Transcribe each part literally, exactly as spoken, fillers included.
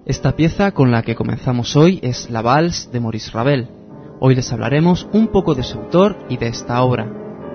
Esta pieza con la que comenzamos hoy es la Valse de Maurice Ravel. Hoy les hablaremos un poco de su autor y de esta obra.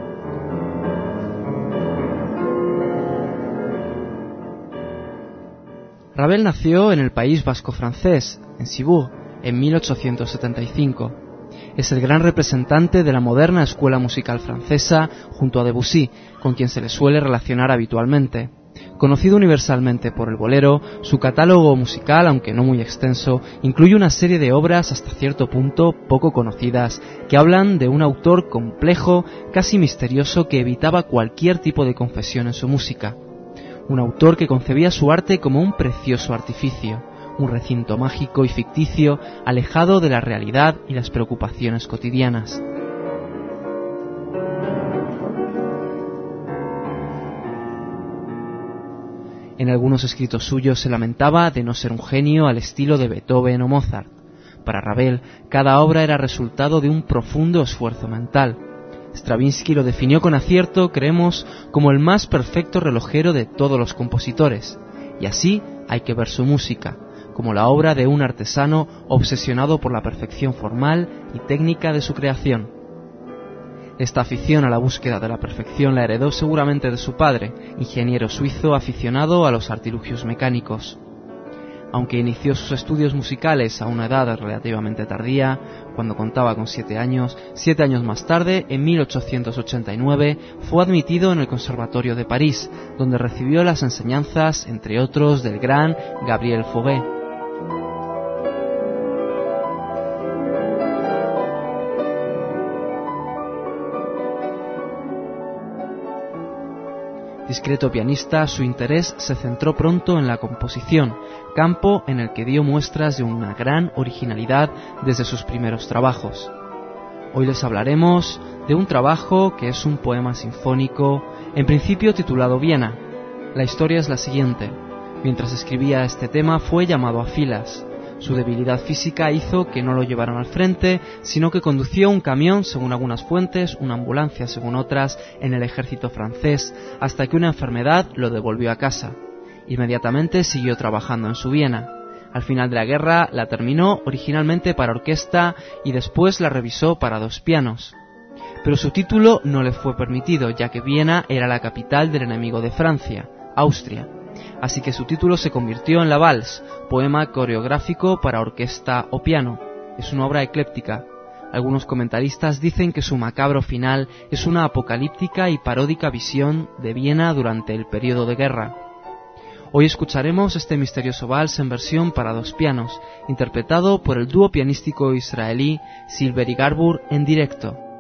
Ravel nació en el País Vasco francés, en Cibourg, en mil ochocientos setenta y cinco. Es el gran representante de la moderna escuela musical francesa junto a Debussy, con quien se le suele relacionar habitualmente. Conocido universalmente por el bolero, su catálogo musical, aunque no muy extenso, incluye una serie de obras hasta cierto punto poco conocidas que hablan de un autor complejo, casi misterioso, que evitaba cualquier tipo de confesión en su música. Un autor que concebía su arte como un precioso artificio, un recinto mágico y ficticio alejado de la realidad y las preocupaciones cotidianas. En algunos escritos suyos se lamentaba de no ser un genio al estilo de Beethoven o Mozart. Para Ravel, cada obra era resultado de un profundo esfuerzo mental. Stravinsky lo definió con acierto, creemos, como el más perfecto relojero de todos los compositores. Y así hay que ver su música, como la obra de un artesano obsesionado por la perfección formal y técnica de su creación. Esta afición a la búsqueda de la perfección la heredó seguramente de su padre, ingeniero suizo aficionado a los artilugios mecánicos. Aunque inició sus estudios musicales a una edad relativamente tardía, cuando contaba con siete años, siete años más tarde, en mil ochocientos ochenta y nueve, fue admitido en el Conservatorio de París, donde recibió las enseñanzas, entre otros, del gran Gabriel Fauré. Discreto pianista, su interés se centró pronto en la composición, campo en el que dio muestras de una gran originalidad desde sus primeros trabajos. Hoy les hablaremos de un trabajo que es un poema sinfónico, en principio titulado Viena. La historia es la siguiente. Mientras escribía este tema fue llamado a filas. Su debilidad física hizo que no lo llevaran al frente, sino que condució un camión, según algunas fuentes, una ambulancia, según otras, en el ejército francés, hasta que una enfermedad lo devolvió a casa. Inmediatamente siguió trabajando en su Viena. Al final de la guerra la terminó originalmente para orquesta y después la revisó para dos pianos. Pero su título no le fue permitido, ya que Viena era la capital del enemigo de Francia, Austria. Así que su título se convirtió en la Valse, poema coreográfico para orquesta o piano. Es una obra ecléptica. Algunos comentaristas dicen que su macabro final es una apocalíptica y paródica visión de Viena durante el periodo de guerra. Hoy escucharemos este misterioso vals en versión para dos pianos, interpretado por el dúo pianístico israelí Silver y Garbur en directo.